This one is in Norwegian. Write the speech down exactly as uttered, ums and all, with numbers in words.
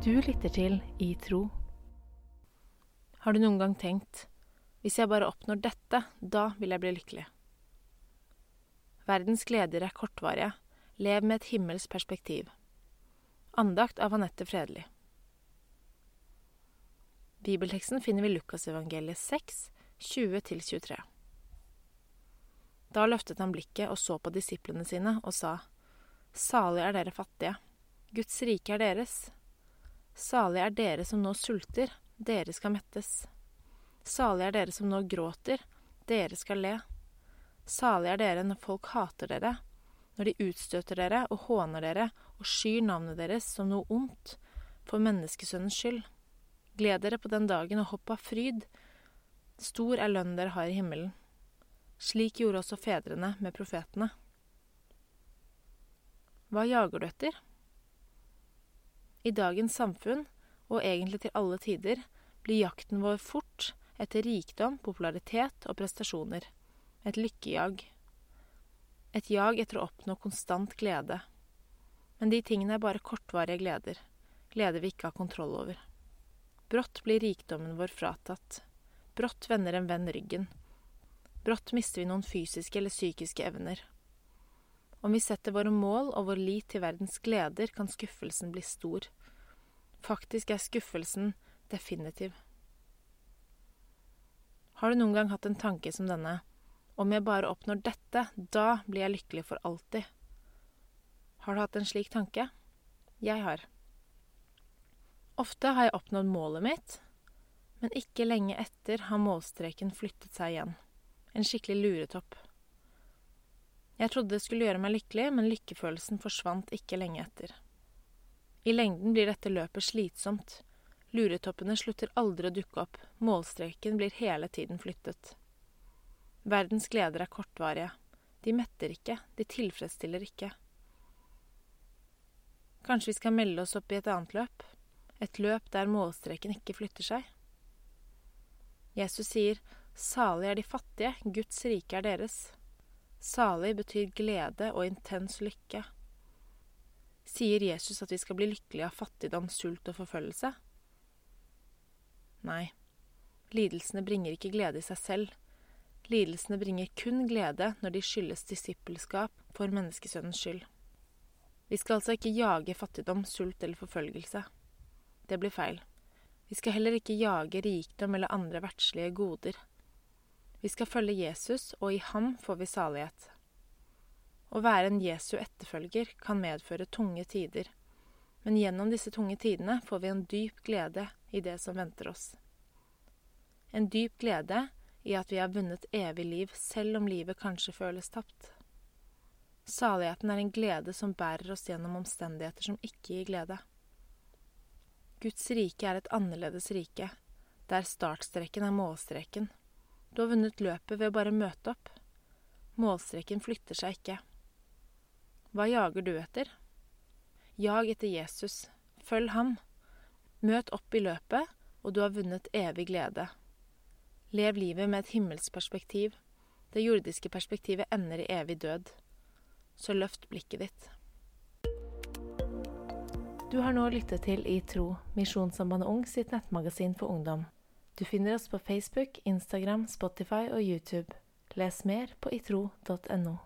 Du lytter til I Tro. Har du noen gang tenkt, hvis jeg bare oppnår dette, da vil jeg bli lykkelig? Verdens gleder er kortvarige, lev med et himmels perspektiv. Andakt av Anette Fredelig. Bibelteksten finner vi i Lukasevangeliet seks, tjue til tjuetre. Da løftet han blikket og så på disiplene sine og sa, «Salig er dere fattige, Guds rike er deres. Salig er dere som nå sulter, dere skal mettes. Salig er dere som nå gråter, dere skal le. Salig er dere når folk hater dere, når de utstøter dere og håner dere og skyr navnet deres som noe ondt, for menneskesønnens skyld. Gled dere på den dagen og hopp av fryd. Stor er lønnen dere har i himmelen. Slik gjorde også fedrene med profetene. Hva jager du etter? I dagens samfunn, og egentlig til alle tider, blir jakten vår fort etter rikdom, popularitet og prestasjoner. Et lykkejag. Et jag etter å oppnå konstant glede. Men de tingene er bare kortvarige gleder. Gleder vi ikke har kontroll over. Brått blir rikdommen vår fratatt. Brått vender en venn ryggen. Brått mister vi noen fysiske eller psykiske evner. Om vi setter våre mål og vår lit til verdens gleder, kan skuffelsen bli stor. Faktisk er skuffelsen definitiv. Har du noen gang hatt en tanke som denne? Om jeg bare oppnår dette, da blir jeg lykkelig for alltid. Har du hatt en slik tanke? Jeg har. Ofte har jeg oppnådd målet mitt, men ikke lenge etter har målstreken flyttet seg igjen. En skikkelig luretopp. Jeg trodde det skulle gjøre meg lykkelig, men lykkefølelsen forsvant ikke lenge etter. I lengden blir dette løpet slitsomt. Luretoppene slutter aldri å dukke opp. Målstreken blir hele tiden flyttet. Verdens gleder er kortvarige. De metter ikke, de tilfredsstiller ikke. Kanskje vi skal melde oss opp i et annet løp? Et løp der målstreken ikke flytter seg? Jesus sier, «Salig er de fattige, Guds rike er deres». Salig betyr glede og intens lykke. Sier Jesus at vi skal bli lykkelige av fattigdom, sult og forfølgelse? Nei, lidelsene bringer ikke glede i seg selv. Lidelsene bringer kun glede når de skyldes disippelskap for menneskesønnens skyld. Vi skal altså ikke jage fattigdom, sult eller forfølgelse. Det blir feil. Vi skal heller ikke jage rikdom eller andre verdslige goder. Vi skal følge Jesus, og i ham får vi salighet. Å være en Jesu etterfølger kan medføre tunge tider, men gjennom disse tunge tidene får vi en dyp glede i det som venter oss. En dyp glede i at vi har vunnet evig liv, selv om livet kanskje føles tapt. Saligheten er en glede som bærer oss gjennom omstendigheter som ikke gir glede. Guds rike er et annerledes rike, der startstreken er målstreken. Du har vunnet løpet ved å bare møte opp. Målstreken flytter seg ikke. Hva jager du etter? Jag etter Jesus. Følg ham. Møt opp i løpet, og du har vunnet evig glede. Lev livet med et himmels perspektiv. Det jordiske perspektivet ender i evig død. Så løft blikket ditt. Du har nå lyttet til I Tro, Misjonssambandet Ung sitt nettmagasin for ungdom. Du finner oss på Facebook, Instagram, Spotify og YouTube. Les mer på itro punktum no.